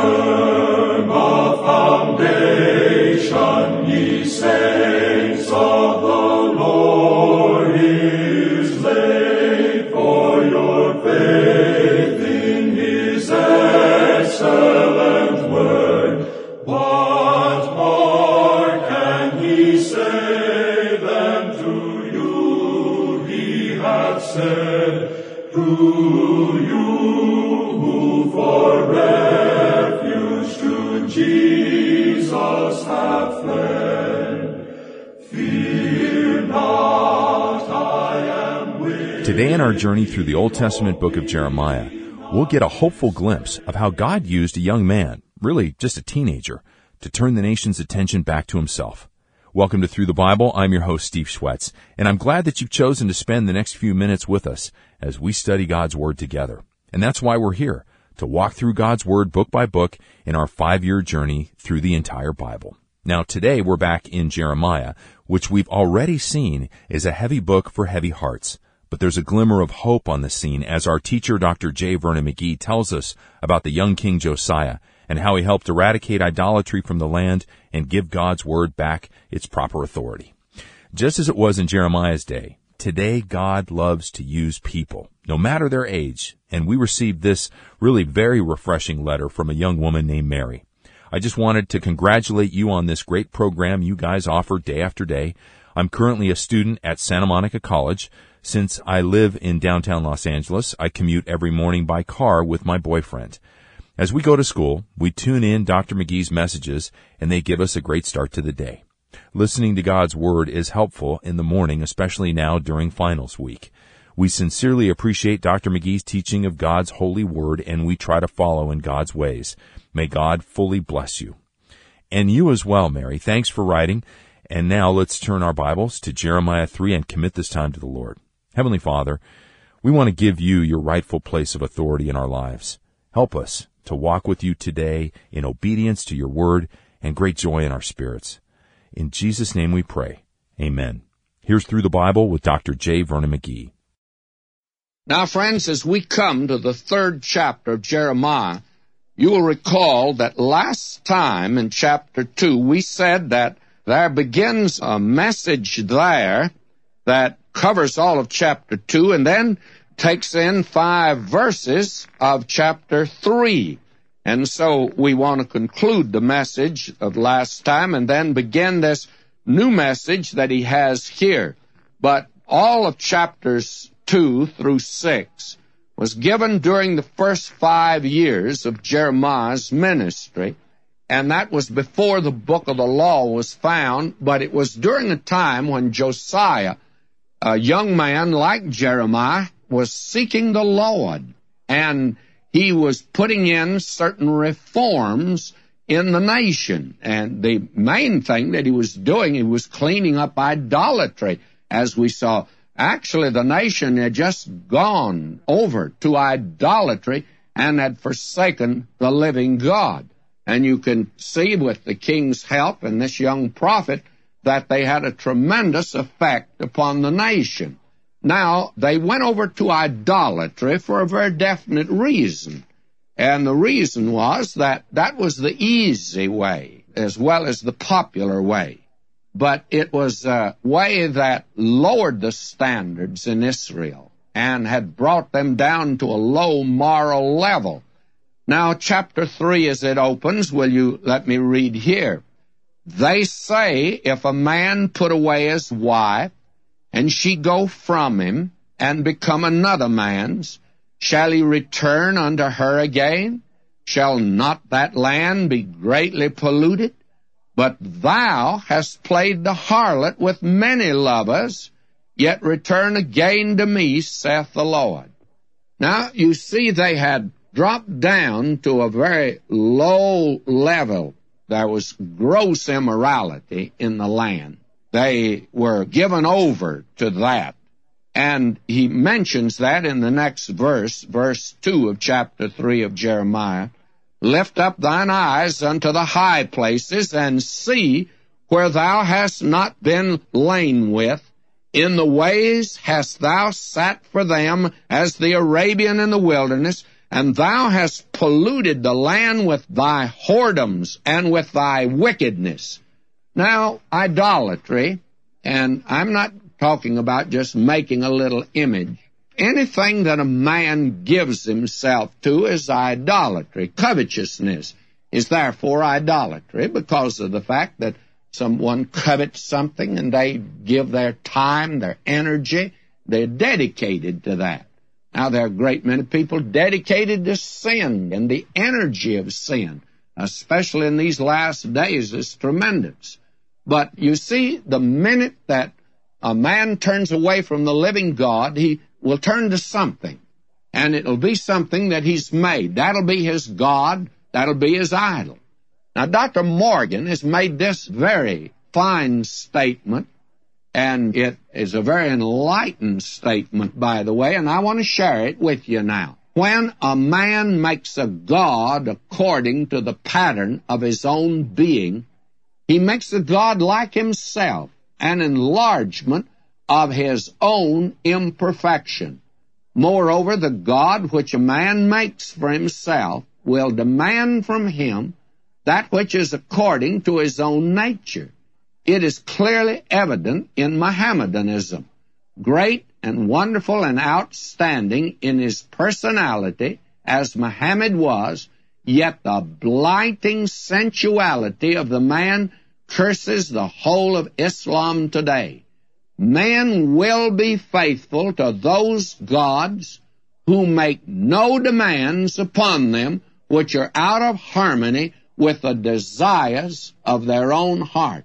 firm a foundation, ye saints of the Lord is laid, for your faith in his excellent word. What more can he say than to you he hath said? To you who for refuge to Jesus have fled, fear not, I am with. Today in our journey through the Old Testament book of Jeremiah, we'll get a hopeful glimpse of how God used a young man, really just a teenager, to turn the nation's attention back to himself. Welcome to Through the Bible. I'm your host, Steve Schwetz, and I'm glad that you've chosen to spend the next few minutes with us as we study God's Word together. And that's why we're here, to walk through God's Word book by book in our 5-year journey through the entire Bible. Now, today we're back in Jeremiah, which we've already seen is a heavy book for heavy hearts. But there's a glimmer of hope on the scene as our teacher, Dr. J. Vernon McGee, tells us about the young King Josiah and how he helped eradicate idolatry from the land and give God's Word back its proper authority. Just as it was in Jeremiah's day, today God loves to use people, no matter their age, and we received this really very refreshing letter from a young woman named Mary. I just wanted to congratulate you on this great program you guys offer day after day. I'm currently a student at Santa Monica College. Since I live in downtown Los Angeles, I commute every morning by car with my boyfriend. As we go to school, we tune in Dr. McGee's messages, and they give us a great start to the day. Listening to God's Word is helpful in the morning, especially now during finals week. We sincerely appreciate Dr. McGee's teaching of God's holy Word, and we try to follow in God's ways. May God fully bless you. And you as well, Mary. Thanks for writing. And now let's turn our Bibles to Jeremiah 3 and commit this time to the Lord. Heavenly Father, we want to give you your rightful place of authority in our lives. Help us to walk with you today in obedience to your word and great joy in our spirits. In Jesus' name we pray. Amen. Here's Through the Bible with Dr. J. Vernon McGee. Now, friends, as we come to the 3rd chapter of Jeremiah, you will recall that last time in chapter 2, we said that there begins a message there that covers all of chapter 2 and then takes in 5 verses of chapter 3. And so we want to conclude the message of last time and then begin this new message that he has here. But all of chapters 2 through 6 was given during the first 5 years of Jeremiah's ministry, and that was before the book of the law was found, but it was during a time when Josiah, a young man like Jeremiah, was seeking the Lord, and he was putting in certain reforms in the nation. And the main thing that he was doing, he was cleaning up idolatry, as we saw. Actually, the nation had just gone over to idolatry and had forsaken the living God. And you can see with the king's help and this young prophet that they had a tremendous effect upon the nation. Now, they went over to idolatry for a very definite reason. And the reason was that that was the easy way as well as the popular way. But it was a way that lowered the standards in Israel and had brought them down to a low moral level. Now, chapter 3, as it opens, will you let me read here? They say, if a man put away his wife, and she go from him, and become another man's, shall he return unto her again? Shall not that land be greatly polluted? But thou hast played the harlot with many lovers, yet return again to me, saith the Lord. Now, you see, they had dropped down to a very low level. There was gross immorality in the land. They were given over to that. And he mentions that in the next verse, verse 2 of chapter 3 of Jeremiah. Lift up thine eyes unto the high places, and see where thou hast not been lain with. In the ways hast thou sat for them as the Arabian in the wilderness, and thou hast polluted the land with thy whoredoms and with thy wickedness. Now, idolatry, and I'm not talking about just making a little image. Anything that a man gives himself to is idolatry. Covetousness is therefore idolatry because of the fact that someone covets something and they give their time, their energy, they're dedicated to that. Now, there are a great many people dedicated to sin, and the energy of sin, especially in these last days, is tremendous. But you see, the minute that a man turns away from the living God, he will turn to something, and it'll be something that he's made. That'll be his God. That'll be his idol. Now, Dr. Morgan has made this very fine statement, and it is a very enlightened statement, by the way, and I want to share it with you now. When a man makes a god according to the pattern of his own being, he makes a god like himself, an enlargement of his own imperfection. Moreover, the god which a man makes for himself will demand from him that which is according to his own nature. It is clearly evident in Mohammedanism. Great and wonderful and outstanding in his personality, as Muhammad was, yet the blighting sensuality of the man curses the whole of Islam today. Men will be faithful to those gods who make no demands upon them which are out of harmony with the desires of their own heart.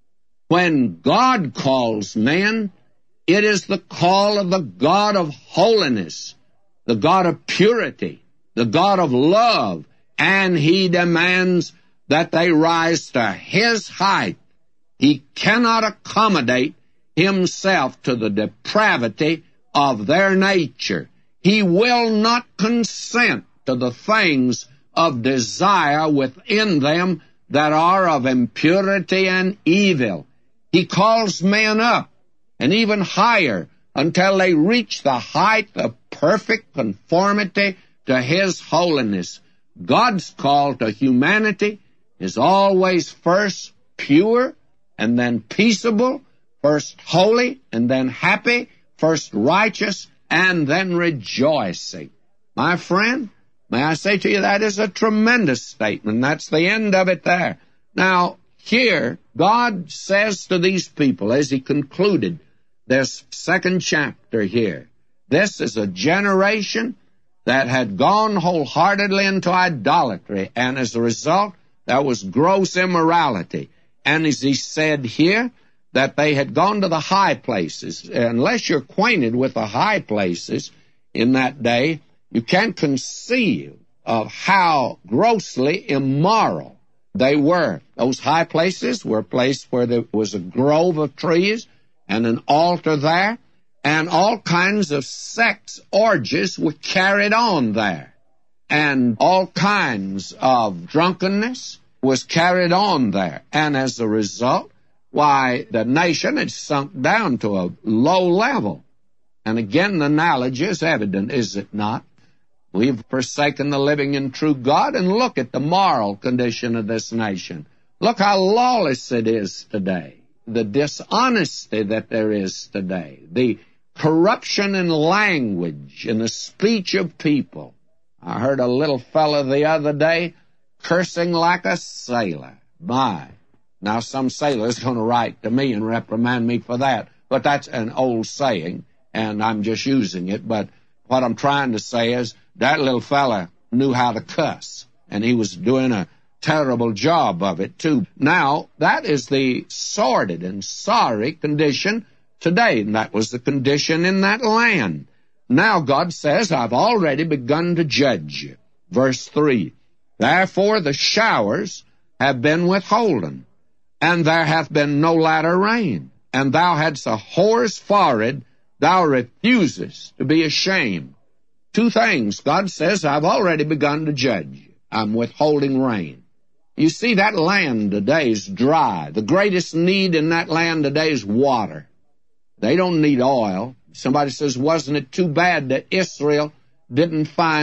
When God calls men, it is the call of the God of holiness, the God of purity, the God of love, and he demands that they rise to his height. He cannot accommodate himself to the depravity of their nature. He will not consent to the things of desire within them that are of impurity and evil. He calls men up and even higher until they reach the height of perfect conformity to his holiness. God's call to humanity is always first pure and then peaceable, first holy and then happy, first righteous and then rejoicing. My friend, may I say to you, that is a tremendous statement. That's the end of it there. Now, here, God says to these people, as he concluded this second chapter here, this is a generation that had gone wholeheartedly into idolatry, and as a result, there was gross immorality. And as he said here, that they had gone to the high places. Unless you're acquainted with the high places in that day, you can't conceive of how grossly immoral they were. Those high places were a place where there was a grove of trees and an altar there, and all kinds of sex orgies were carried on there, and all kinds of drunkenness was carried on there. And as a result, why, the nation had sunk down to a low level. And again, the analogy is evident, is it not? We've forsaken the living and true God, and look at the moral condition of this nation. Look how lawless it is today, the dishonesty that there is today, the corruption in language, in the speech of people. I heard a little fellow the other day cursing like a sailor. My! Now, some sailor's going to write to me and reprimand me for that, but that's an old saying, and I'm just using it. But what I'm trying to say is that little fella knew how to cuss, and he was doing a terrible job of it, too. Now, that is the sordid and sorry condition today, and that was the condition in that land. Now, God says, I've already begun to judge you. Verse 3, therefore the showers have been withholden, and there hath been no latter rain. And thou hadst a whore's forehead, thou refusest to be ashamed. Two things. God says, I've already begun to judge you. I'm withholding rain. You see, that land today is dry. The greatest need in that land today is water. They don't need oil. Somebody says, wasn't it too bad that Israel didn't find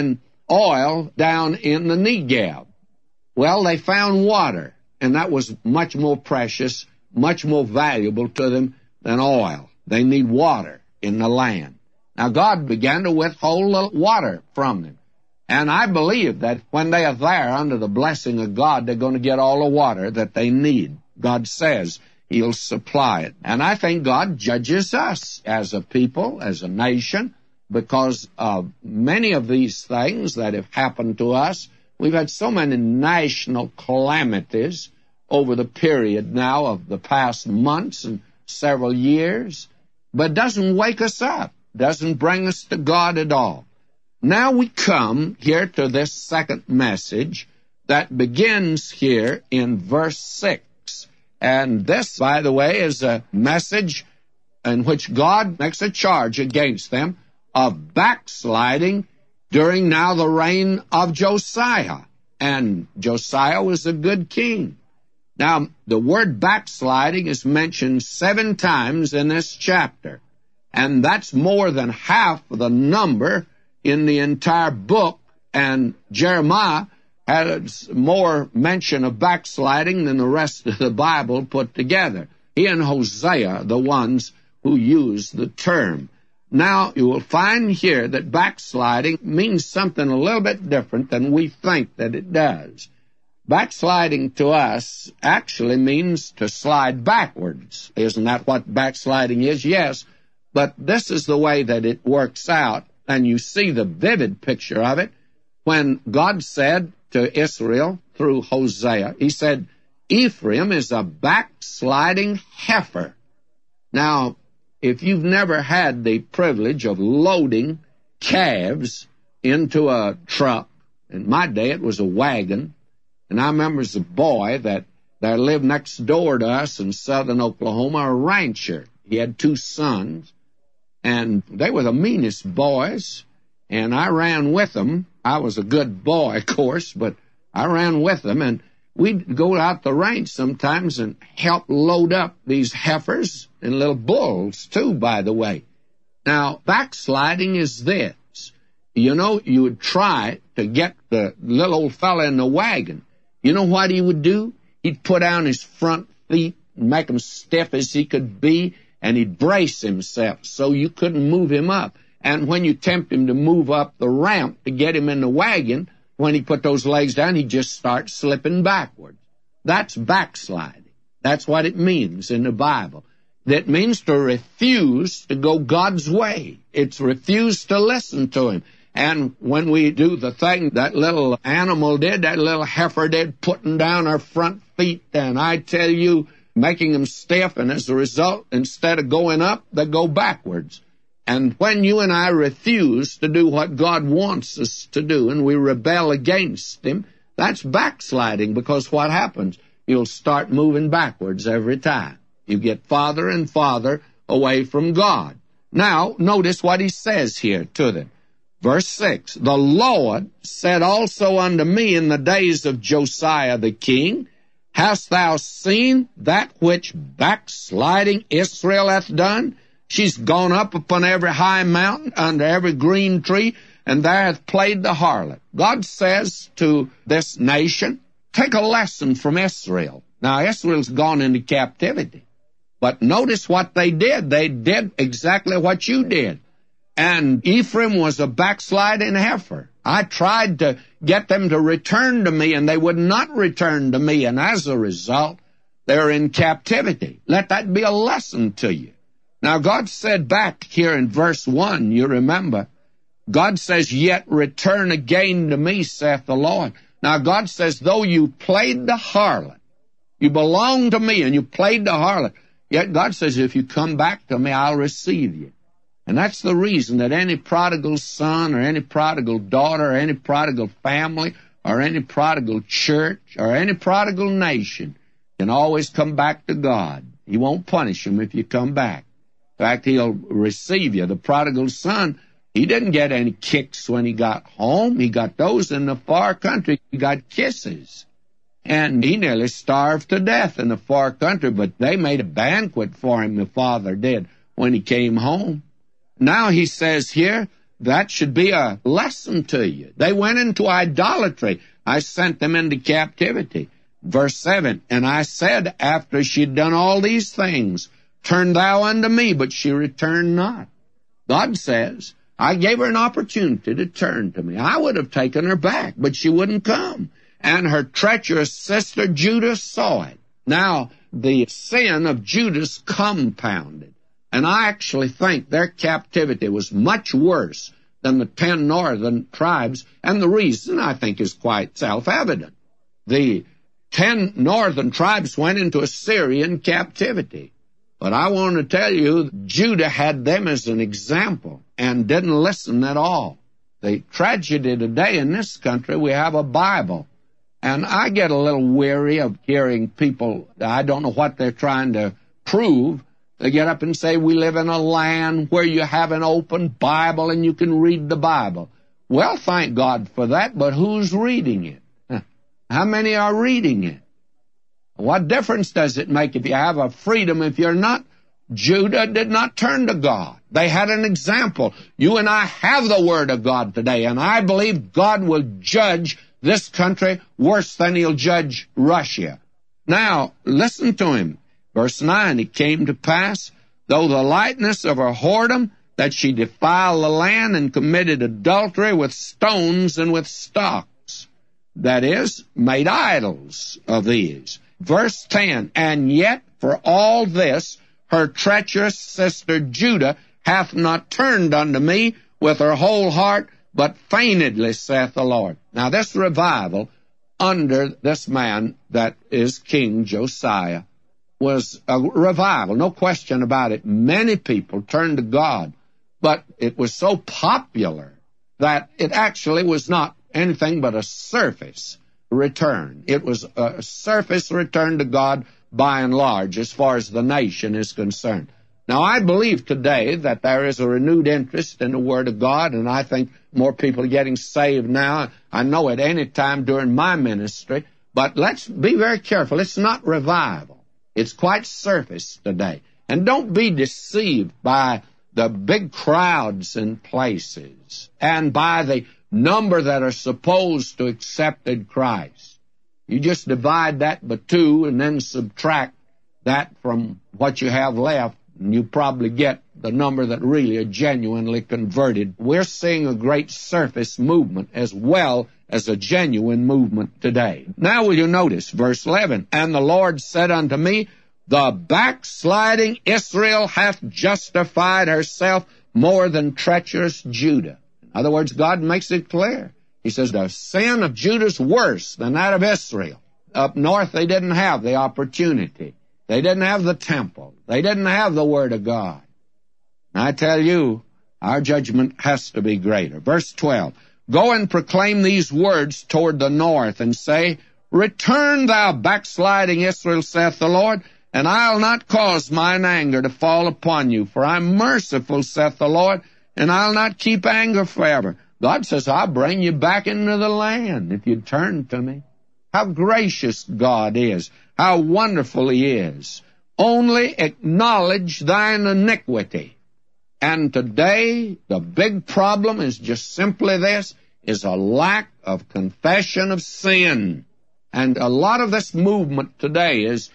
oil down in the Negev. Well, they found water, and that was much more precious, much more valuable to them than oil. They need water in the land. Now, God began to withhold the water from them. And I believe that when they are there under the blessing of God, they're going to get all the water that they need. God says He'll supply it. And I think God judges us as a people, as a nation, because of many of these things that have happened to us. We've had so many national calamities over the period now of the past months and several years, but it doesn't wake us up, doesn't bring us to God at all. Now we come here to this second message that begins here in verse 6. And this, by the way, is a message in which God makes a charge against them of backsliding during now the reign of Josiah. And Josiah was a good king. Now, the word backsliding is mentioned 7 times in this chapter, and that's more than half of the number in the entire book, and Jeremiah has more mention of backsliding than the rest of the Bible put together. He and Hosea are the ones who use the term. Now, you will find here that backsliding means something a little bit different than we think that it does. Backsliding to us actually means to slide backwards. Isn't that what backsliding is? Yes, but this is the way that it works out, and you see the vivid picture of it when God said to Israel through Hosea, He said, Ephraim is a backsliding heifer. Now, if you've never had the privilege of loading calves into a truck, in my day it was a wagon, and I remember as a boy that there lived next door to us in southern Oklahoma a rancher. He had 2 sons, and they were the meanest boys, and I ran with them. I was a good boy, of course, but I ran with them, and we'd go out the range sometimes and help load up these heifers and little bulls, too, by the way. Now, backsliding is this. You know, you would try to get the little old fella in the wagon. You know what he would do? He'd put down his front feet and make them stiff as he could be, and he'd brace himself so you couldn't move him up. And when you tempt him to move up the ramp to get him in the wagon, when he put those legs down, he'd just start slipping backwards. That's backsliding. That's what it means in the Bible. That means to refuse to go God's way. It's refuse to listen to Him. And when we do the thing that little animal did, that little heifer did, putting down her front feet, and I tell you, making them stiff, and as a result, instead of going up, they go backwards. And when you and I refuse to do what God wants us to do, and we rebel against Him, that's backsliding, because what happens? You'll start moving backwards every time. You get farther and farther away from God. Now, notice what He says here to them. Verse 6, The Lord said also unto me in the days of Josiah the king, Hast thou seen that which backsliding Israel hath done? She's gone up upon every high mountain, under every green tree, and there hath played the harlot. God says to this nation, take a lesson from Israel. Now, Israel's gone into captivity. But notice what they did. They did exactly what you did. And Ephraim was a backsliding heifer. I tried to get them to return to me, and they would not return to me. And as a result, they're in captivity. Let that be a lesson to you. Now, God said back here in verse 1, you remember, God says, Yet return again to me, saith the Lord. Now, God says, though you played the harlot, you belong to me, and you played the harlot, yet God says, if you come back to me, I'll receive you. And that's the reason that any prodigal son or any prodigal daughter or any prodigal family or any prodigal church or any prodigal nation can always come back to God. He won't punish them if you come back. In fact, He'll receive you. The prodigal son, he didn't get any kicks when he got home. He got those in the far country. He got kisses. And he nearly starved to death in the far country, but they made a banquet for him, the father did, when he came home. Now he says here, that should be a lesson to you. They went into idolatry. I sent them into captivity. Verse 7, and I said, after she'd done all these things, turn thou unto me, but she returned not. God says, I gave her an opportunity to turn to me. I would have taken her back, but she wouldn't come. And her treacherous sister Judah saw it. Now, the sin of Judah's compounded. And I actually think their captivity was much worse than the 10 northern tribes, and the reason, I think, is quite self-evident. The 10 northern tribes went into Assyrian captivity. But I want to tell you, Judah had them as an example and didn't listen at all. The tragedy today in this country, we have a Bible. And I get a little weary of hearing people, I don't know what they're trying to prove. They get up and say, we live in a land where you have an open Bible and you can read the Bible. Well, thank God for that, but who's reading it? How many are reading it? What difference does it make if you have a freedom if you're not? Judah did not turn to God. They had an example. You and I have the Word of God today, and I believe God will judge this country worse than He'll judge Russia. Now, listen to him. Verse 9, it came to pass, though the lightness of her whoredom, that she defiled the land and committed adultery with stones and with stocks. That is, made idols of these. Verse 10, and yet for all this her treacherous sister Judah hath not turned unto me with her whole heart, but feignedly, saith the Lord. Now this revival under this man that is King Josiah was a revival, no question about it. Many people turned to God, but it was so popular that it actually was not anything but a surface return. It was a surface return to God by and large as far as the nation is concerned. Now, I believe today that there is a renewed interest in the Word of God, and I think more people are getting saved now. I know at any time during my ministry, but let's be very careful. It's not revival. It's quite surface today. And don't be deceived by the big crowds in places and by the number that are supposed to accepted Christ. You just divide that by 2 and then subtract that from what you have left, and you probably get the number that really are genuinely converted. We're seeing a great surface movement as well as a genuine movement today. Now will you notice, verse 11, and the Lord said unto me, the backsliding Israel hath justified herself more than treacherous Judah. In other words, God makes it clear. He says the sin of Judah is worse than that of Israel. Up north, they didn't have the opportunity. They didn't have the temple. They didn't have the Word of God. And I tell you, our judgment has to be greater. Verse 12, go and proclaim these words toward the north, and say, return thou backsliding Israel, saith the Lord, and I'll not cause mine anger to fall upon you, for I'm merciful, saith the Lord, and I'll not keep anger forever. God says, I'll bring you back into the land if you turn to me. How gracious God is. How wonderful He is. Only acknowledge thine iniquity. And today, the big problem is just simply this, is a lack of confession of sin. And a lot of this movement today is,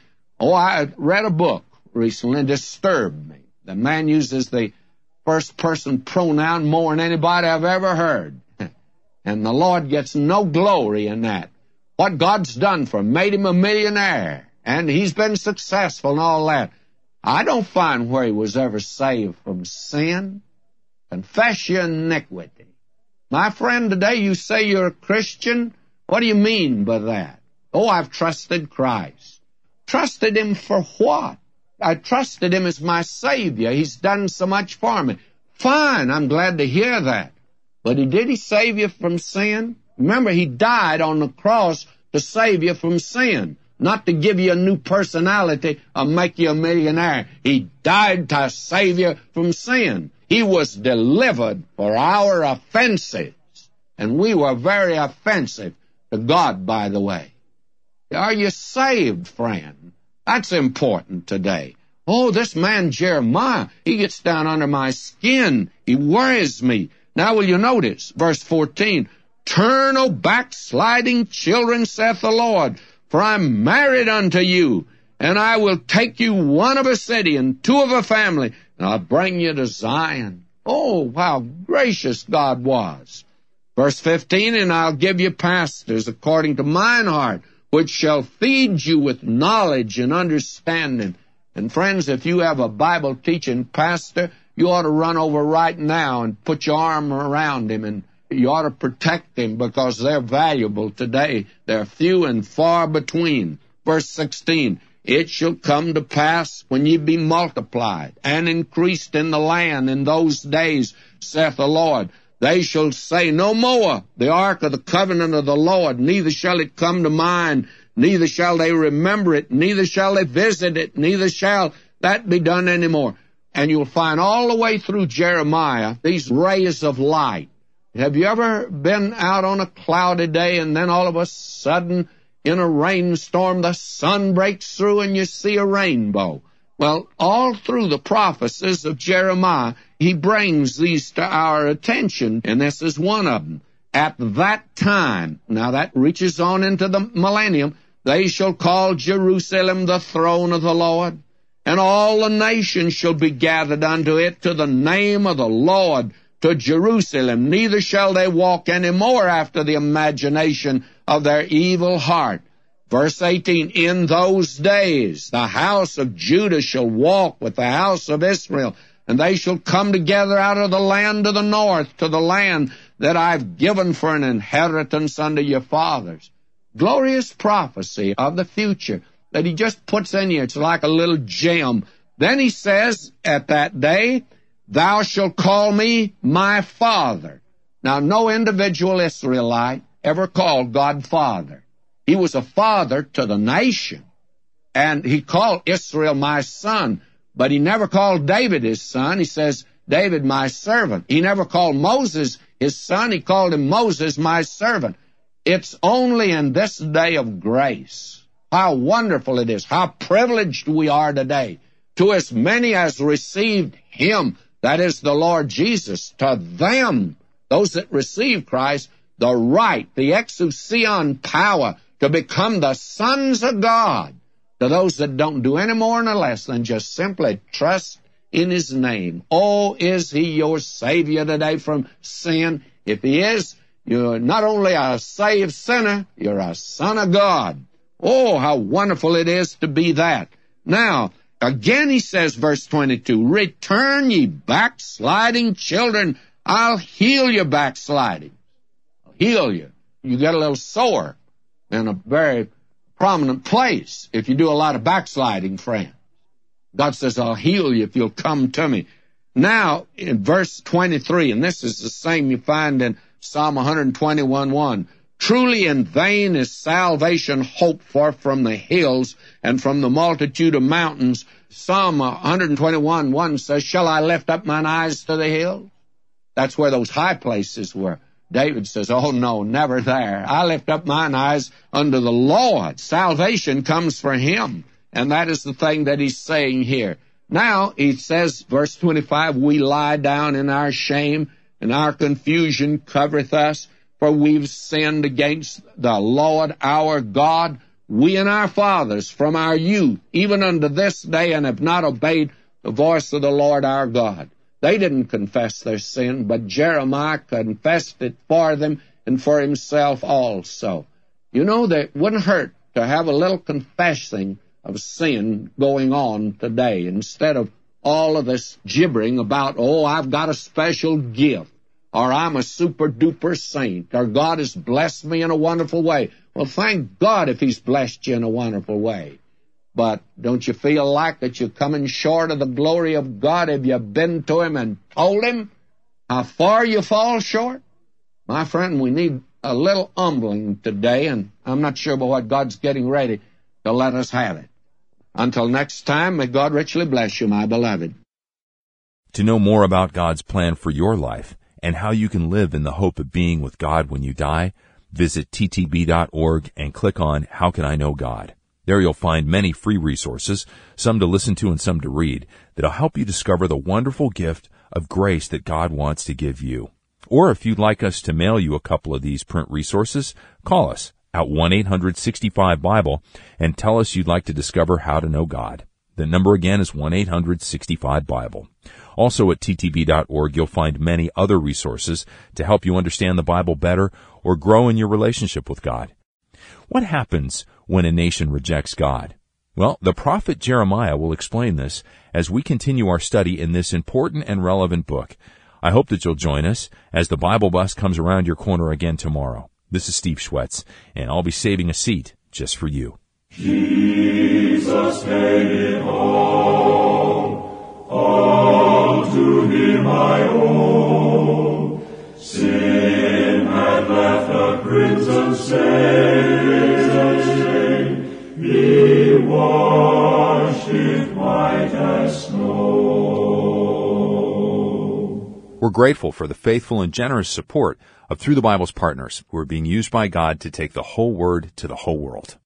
I read a book recently, disturbed me. The man uses the first-person pronoun more than anybody I've ever heard. And the Lord gets no glory in that. What God's done for him, made him a millionaire, and he's been successful and all that. I don't find where he was ever saved from sin. Confess your iniquity. My friend, today you say you're a Christian. What do you mean by that? I've trusted Christ. Trusted Him for what? I trusted Him as my Savior. He's done so much for me. Fine, I'm glad to hear that. But did He save you from sin? Remember, He died on the cross to save you from sin, not to give you a new personality or make you a millionaire. He died to save you from sin. He was delivered for our offenses, and we were very offensive to God, by the way. Are you saved, friend? That's important today. This man Jeremiah, he gets down under my skin. He worries me. Now will you notice, verse 14, Turn, O backsliding children, saith the Lord, for I am married unto you, and I will take you one of a city and two of a family, and I'll bring you to Zion. Oh, how gracious God was. Verse 15, And I'll give you pastors according to mine heart, which shall feed you with knowledge and understanding. And friends, if you have a Bible-teaching pastor, you ought to run over right now and put your arm around him, and you ought to protect him because they're valuable today. They're few and far between. Verse 16, It shall come to pass when ye be multiplied and increased in the land in those days, saith the Lord, they shall say no more, the ark of the covenant of the Lord, neither shall it come to mind, neither shall they remember it, neither shall they visit it, neither shall that be done any more. And you'll find all the way through Jeremiah these rays of light. Have you ever been out on a cloudy day and then all of a sudden in a rainstorm the sun breaks through and you see a rainbow? Well, all through the prophecies of Jeremiah, he brings these to our attention, and this is one of them. At that time, now that reaches on into the millennium, they shall call Jerusalem the throne of the Lord, and all the nations shall be gathered unto it to the name of the Lord, to Jerusalem. Neither shall they walk any more after the imagination of their evil heart. Verse 18, In those days the house of Judah shall walk with the house of Israel, and they shall come together out of the land of the north to the land that I've given for an inheritance unto your fathers. Glorious prophecy of the future that he just puts in you. It's like a little gem. Then he says, At that day, Thou shalt call me my Father. Now, no individual Israelite ever called God Father. He was a father to the nation, and he called Israel my son, but he never called David his son. He says, David my servant. He never called Moses his son. He called him Moses my servant. It's only in this day of grace. How wonderful it is, how privileged we are today. To as many as received him, that is the Lord Jesus, to them, those that receive Christ, the right, the exousion power to become the sons of God. To those that don't do any more nor less than just simply trust in his name. Oh, is he your Savior today from sin? If he is, you're not only a saved sinner, you're a son of God. Oh, how wonderful it is to be that. Now, again he says, verse 22, Return, ye backsliding children, I'll heal your backsliding. I'll heal you. You get a little sore in a very prominent place if you do a lot of backsliding, friend. God says, I'll heal you if you'll come to me. Now, in verse 23, and this is the same you find in Psalm 121:1, Truly in vain is salvation hoped for from the hills and from the multitude of mountains. Psalm 121:1 says, Shall I lift up mine eyes to the hills? That's where those high places were. David says, oh no, never there. I lift up mine eyes unto the Lord. Salvation comes for him. And that is the thing that he's saying here. Now, he says, verse 25, We lie down in our shame, and our confusion covereth us, for we've sinned against the Lord our God, we and our fathers from our youth, even unto this day, and have not obeyed the voice of the Lord our God. They didn't confess their sin, but Jeremiah confessed it for them and for himself also. You know, that wouldn't hurt to have a little confessing of sin going on today, instead of all of this gibbering about, oh, I've got a special gift, or I'm a super-duper saint, or God has blessed me in a wonderful way. Well, thank God if he's blessed you in a wonderful way. But don't you feel like that you're coming short of the glory of God? Have you been to him and told him how far you fall short? My friend, we need a little humbling today, and I'm not sure about what God's getting ready to let us have it. Until next time, may God richly bless you, my beloved. To know more about God's plan for your life and how you can live in the hope of being with God when you die, visit ttb.org and click on How Can I Know God? There you'll find many free resources, some to listen to and some to read, that'll help you discover the wonderful gift of grace that God wants to give you. Or if you'd like us to mail you a couple of these print resources, call us at 1-800-65-BIBLE and tell us you'd like to discover how to know God. The number again is 1-800-65-BIBLE. Also at ttb.org, you'll find many other resources to help you understand the Bible better or grow in your relationship with God. What happens when a nation rejects God? Well, the prophet Jeremiah will explain this as we continue our study in this important and relevant book. I hope that you'll join us as the Bible bus comes around your corner again tomorrow. This is Steve Schwetz, and I'll be saving a seat just for you. Jesus made it all to Him I owe. Sin had left a crimson stain, He washed it white as snow. We're grateful for the faithful and generous support of Through the Bible's partners who are being used by God to take the whole Word to the whole world.